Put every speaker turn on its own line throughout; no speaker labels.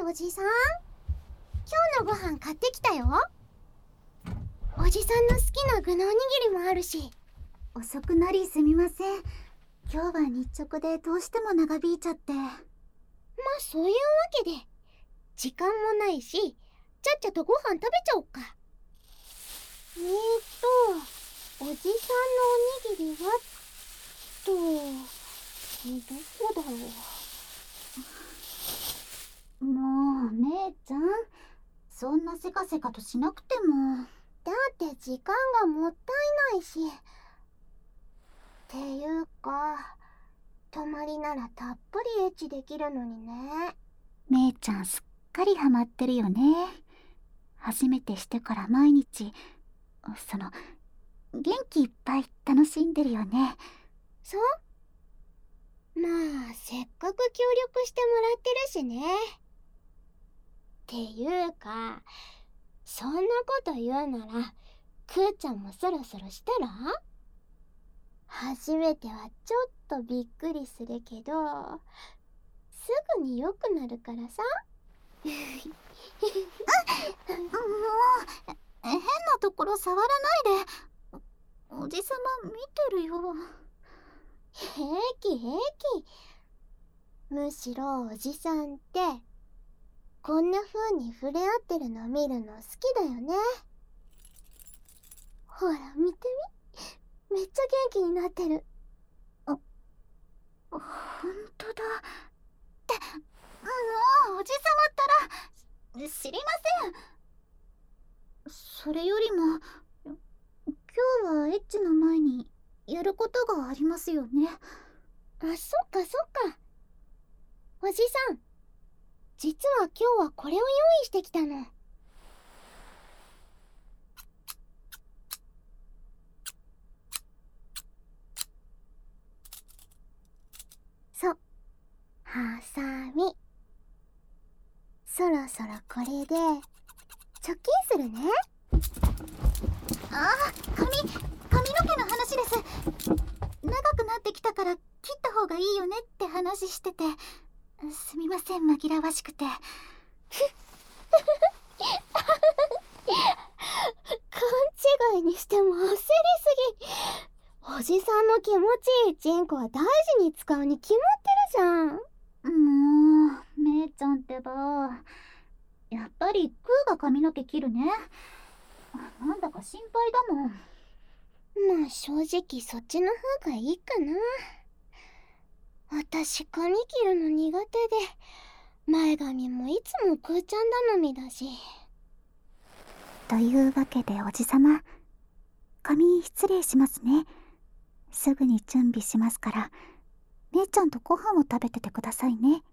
おじさん、今日のご飯買ってきたよ。おじさんの好きな具のおにぎりもあるし。
遅くなりすみません。今日は日直でどうしても長引いちゃって。
そういうわけで時間もないし、ちゃっちゃとご飯食べちゃおっか。おじさんのおにぎりはどこだろう。
もう姉ちゃん、そんなせかせかとしなくても。
だって時間がもったいないし。っていうか、泊まりならたっぷりエッチできるのにね。
姉ちゃんすっかりハマってるよね。初めてしてから毎日元気いっぱい楽しんでるよね。
そう？せっかく協力してもらってるしね。っていうか、そんなこと言うならくーちゃんもそろそろしたら？初めてはちょっとびっくりするけど、すぐに良くなるからさ。
もう変なところ触らないで。おじさま見てるよ。
平気平気。むしろおじさんってこんな風に触れ合ってるの見るの好きだよね。ほら見てみ、めっちゃ元気になってる。
ほんとだ。ってもうおじさまったら知りません。それよりも今日はエッチの前にやることがありますよね。
そっかそっか。おじさん、実は今日はこれを用意してきたの。ハサミ。そろそろこれで貯金するね。
髪の毛の話です。長くなってきたから切った方がいいよねって話してて、すみません、紛らわしくて。
勘違いにしても焦りすぎ。おじさんの気持ちいいチンコは大事に使うに決まってるじゃん。
もう姉ちゃんってば、やっぱりクーが髪の毛切るね。なんだか心配だもん。
正直そっちの方がいいかな。私髪切るの苦手で、前髪もいつもくーちゃん頼みだし。
というわけでおじさま、髪失礼しますね。すぐに準備しますから、姉ちゃんとご飯を食べててくださいね。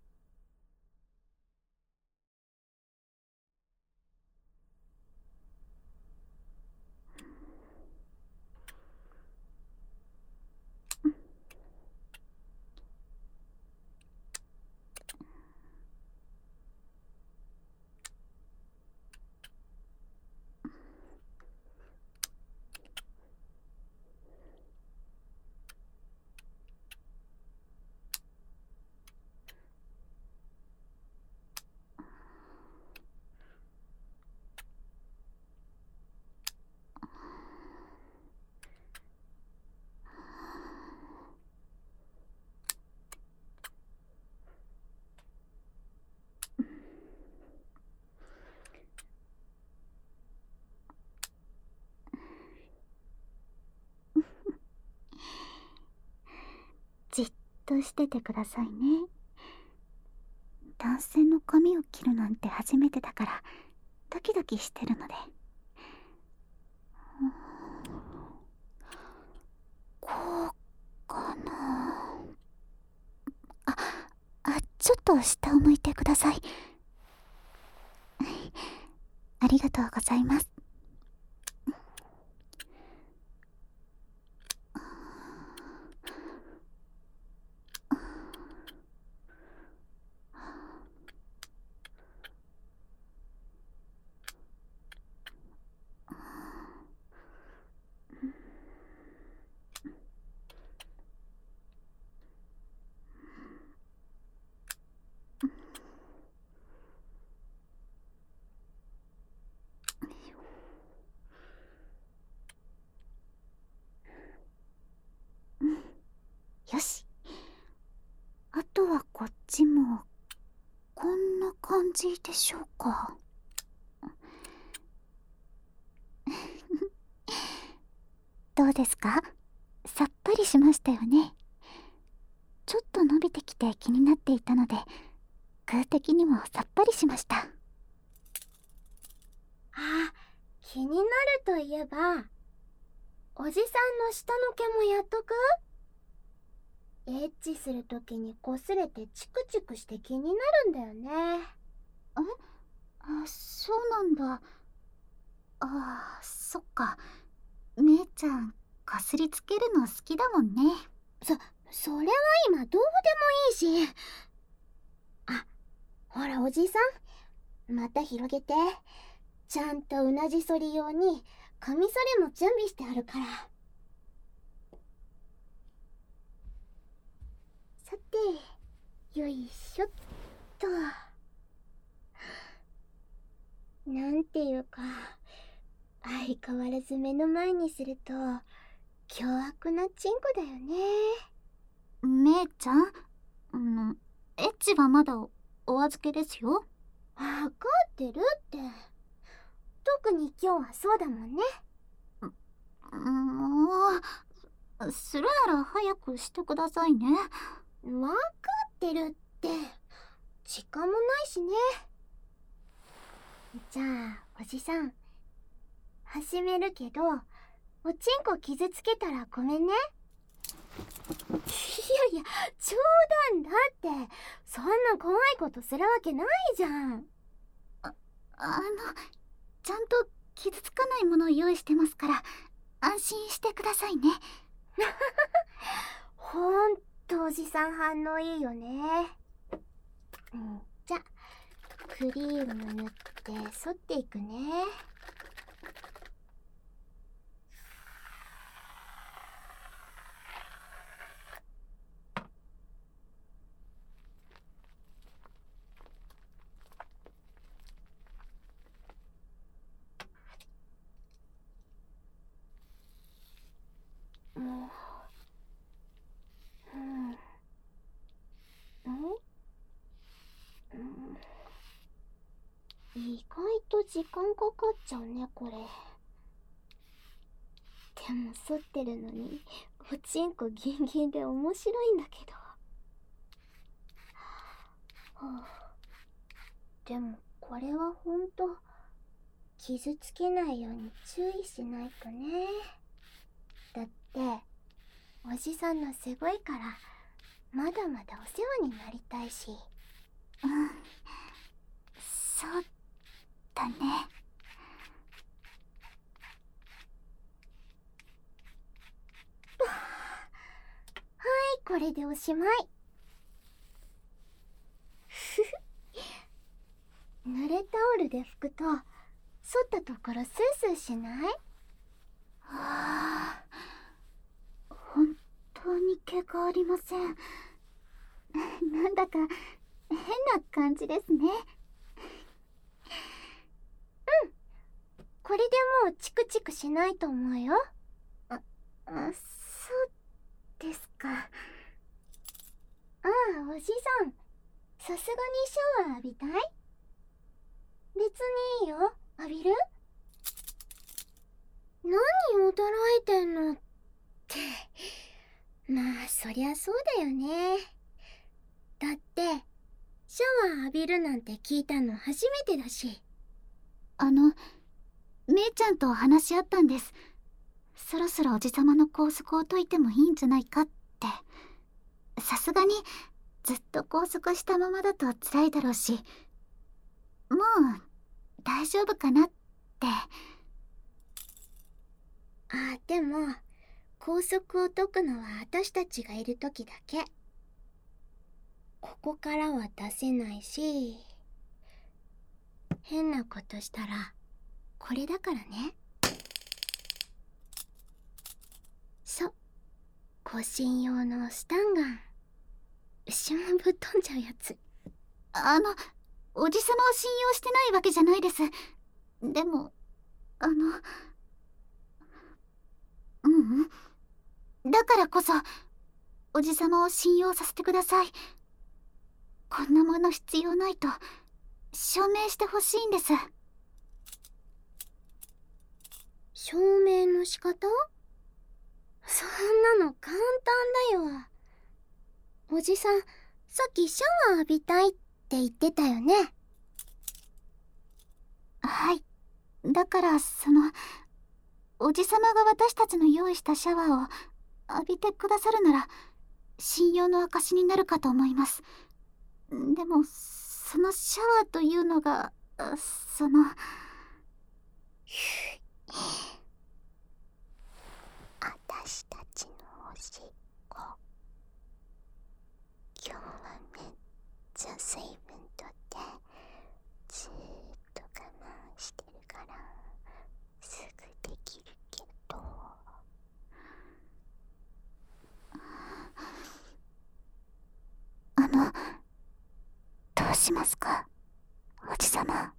じっとしててくださいね。男性の髪を切るなんて初めてだからドキドキしてるので。こうかな。ちょっと下を向いてください。ありがとうございます。 ちもこんな感じでしょうか。どうですか？さっぱりしましたよね。ちょっと伸びてきて気になっていたので、空的にもさっぱりしました。
あ、気になるといえば、おじさんの下の毛もやっとく？エッチするときに擦れてチクチクして気になるんだよね。
そうなんだ。そっか。姉ちゃん、かすりつけるの好きだもんね。
それは今どうでもいいし。あ、ほらおじさん、また広げて。ちゃんとうなじ剃り用にカミソリも準備してあるから。さて、よいしょっと。なんていうか、相変わらず目の前にすると凶悪なチンコだよね。
姉ちゃん、エッチはまだお預けですよ。
わかってるって。特に今日はそうだもんね。
もう、するなら早くしてくださいね。
わかってるって。時間もないしね。じゃあおじさん、始めるけど、おちんこ傷つけたらごめんね。いや、冗談だって。そんな怖いことするわけないじゃん。
ちゃんと傷つかないものを用意してますから、安心してくださいね。
ほんとおじさん反応いいよね。じゃ、クリーム塗って剃っていくね。意外と時間かかっちゃうね、これ。でも剃ってるのにおちんこギンギンで面白いんだけど。でもこれはほんと傷つけないように注意しないとね。だっておじさんのすごいからまだまだお世話になりたいし。
そうだね。
はい、これでおしまい。濡れタオルで拭くと剃ったところスースーしない？
本当に毛がありません。なんだか変な感じですね。
これでもうチクチクしないと思うよ。
そうですか。
ああ、おじさん、さすがにシャワー浴びたい？別にいいよ。浴びる？何驚いてんのって。まあそりゃそうだよね。だってシャワー浴びるなんて聞いたの初めてだし。
姉ちゃんと話し合ったんです。そろそろおじさまの拘束を解いてもいいんじゃないかって。さすがにずっと拘束したままだと辛いだろうし、もう大丈夫かなって。
でも拘束を解くのは私たちがいる時だけ。ここからは出せないし、変なことしたらこれだからね。護身用のスタンガン。牛もぶっ飛んじゃうやつ。
おじさまを信用してないわけじゃないです。でもだからこそおじさまを信用させてください。 こんなもの必要ないと証明してほしいんです。
証明の仕方？そんなの簡単だよ。おじさん、さっきシャワー浴びたいって言ってたよね。
はい。だからおじさまが私たちの用意したシャワーを浴びてくださるなら信用の証になるかと思います。でもそのシャワーというのが
私たちのおしっこ、今日はめっちゃ水分とってずーっと我慢してるからすぐできるけど。
どうしますか、おじさま。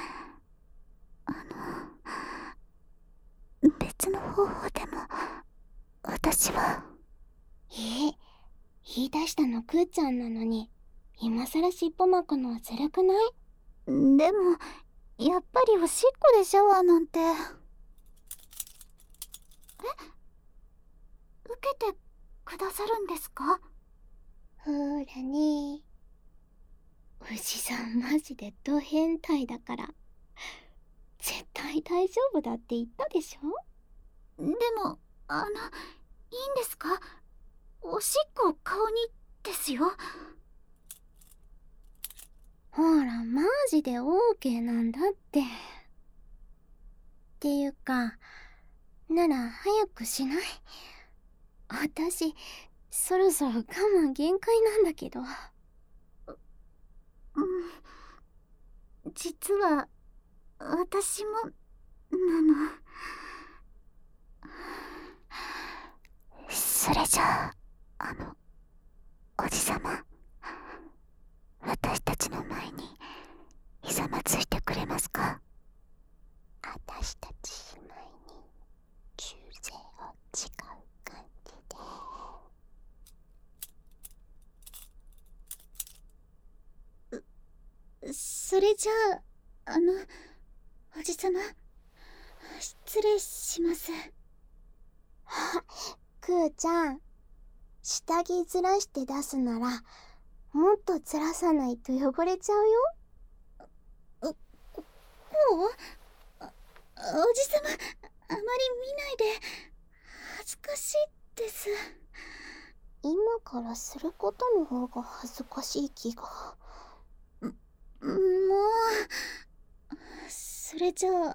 別の方法でも私は。
言い出したのくーちゃんなのに今さら尻尾巻くのはずるくない？
でもやっぱりおしっこでシャワーなんて。受けてくださるんですか？
ほーらね、おじさんマジでド変態だから絶対大丈夫だって言ったでしょ。
でもいいんですか？おしっこを顔にですよ。
ほらマジで OK なんだって。っていうか、なら早くしない？私そろそろ我慢限界なんだけど。
実は私もそれじゃあおじさま、私たちの前にひざまついてくれますか？
私たち姉妹に忠誠を誓う感じ
で。それじゃあおじさま、失礼します。
くーちゃん、下着ずらして出すならもっとずらさないと汚れちゃうよ。
こう？おじさま、あまり見ないで。恥ずかしいです。
今からすることの方が恥ずかしい気が。
もう、それじゃあ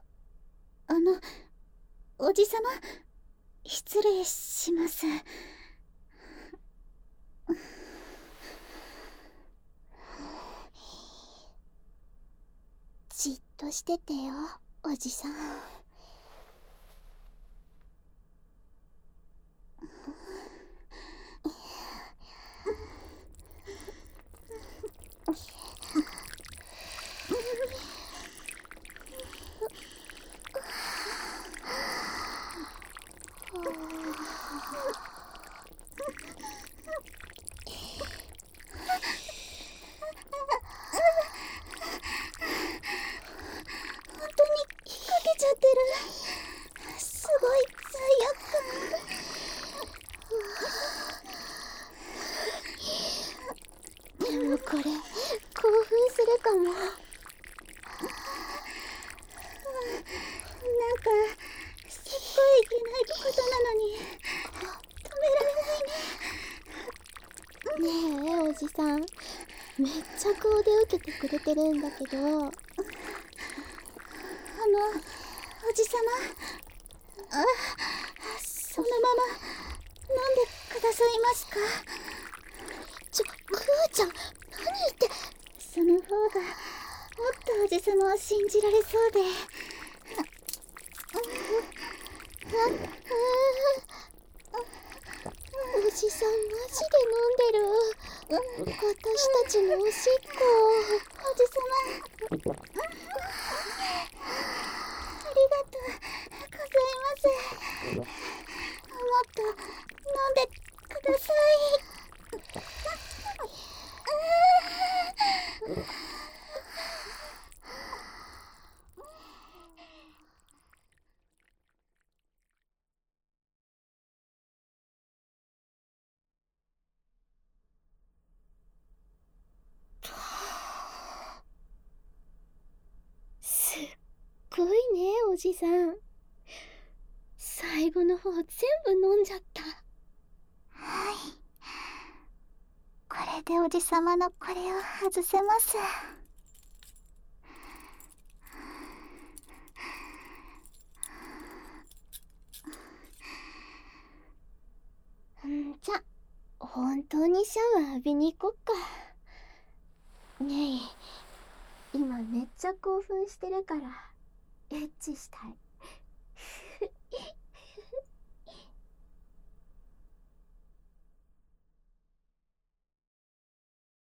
おじさま、失礼します。
じっとしててよ、おじさん。
本当にかけちゃってる。すごい罪悪感。
でもこれ興奮するかも。
なんかすっごいいけないことなのに止められないね。
ねえおじさん、めっちゃ顔で受けてくれてるんだけど。
おじさま、そのまま飲んでくださいますか？
くーちゃん、何言って。
その方がもっとおじさまを信じられそうで。
おじさんマジで飲んでる。私たちのおしっこ。
おじさま、ありがとうございます。もっと飲んでください。
おじさん。最後の方全部飲んじゃった。
はい。これでおじさまのこれを外せます。
じゃ、本当にシャワー浴びに行こっか。ねえ、今めっちゃ興奮してるからエッチしたい。